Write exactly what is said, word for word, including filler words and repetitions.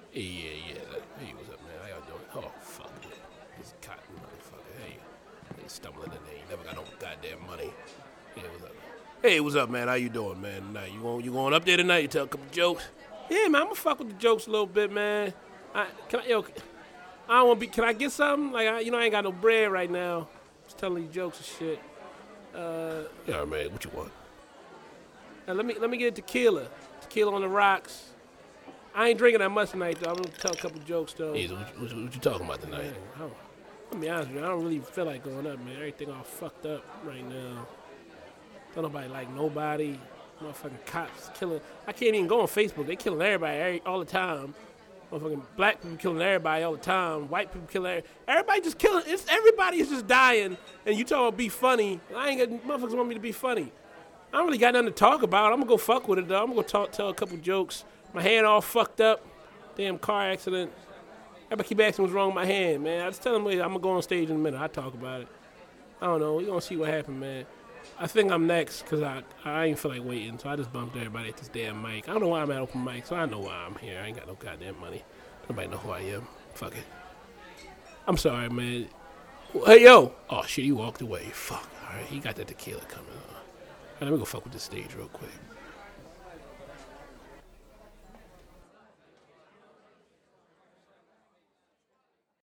Yeah, yeah, yeah. Hey, what's up, man? How y'all doing? Oh, fuck it. This cotton motherfucker. Hey, they stumbling in there. You never got no goddamn money. Yeah, what's up? Hey, what's up, man? How you doing, man? Tonight, you going, you going up there tonight? You tell a couple jokes? Yeah, man, I'm gonna fuck with the jokes a little bit, man. I, can I, yo, I don't want to be. Can I get something? Like, I, you know, I ain't got no bread right now. Just telling you jokes and shit. Uh, yeah, man. What you want? Now, let me let me get tequila. Tequila on the rocks. I ain't drinking that much tonight, though. I'm gonna tell a couple jokes, though. Yeah, what, what, what you talking about tonight? Man, I'm gonna be honest with you. I don't really feel like going up, man. Everything all fucked up right now. Don't nobody like nobody. Motherfucking cops killing. I can't even go on Facebook. They killing everybody every, all the time. Motherfucking black people killing everybody all the time. White people killing everybody. Everybody just killing. It's everybody is just dying. And you talking about be funny. I ain't got motherfuckers want me to be funny. I don't really got nothing to talk about. I'm gonna go fuck with it though. I'm gonna go talk, tell a couple jokes. My hand all fucked up. Damn car accident. Everybody keep asking what's wrong with my hand, man. I just tell them I'm gonna go on stage in a minute. I talk about it. I don't know. We gonna see what happens, man. I think I'm next because I I ain't feel like waiting, so I just bumped everybody at this damn mic. I don't know why I'm at open mic, so I know why I'm here. I ain't got no goddamn money. Nobody know who I am. Fuck it. I'm sorry, man. Hey, yo. Oh, shit, he walked away. Fuck. All right, he got that tequila coming on. Right, let me go fuck with this stage real quick.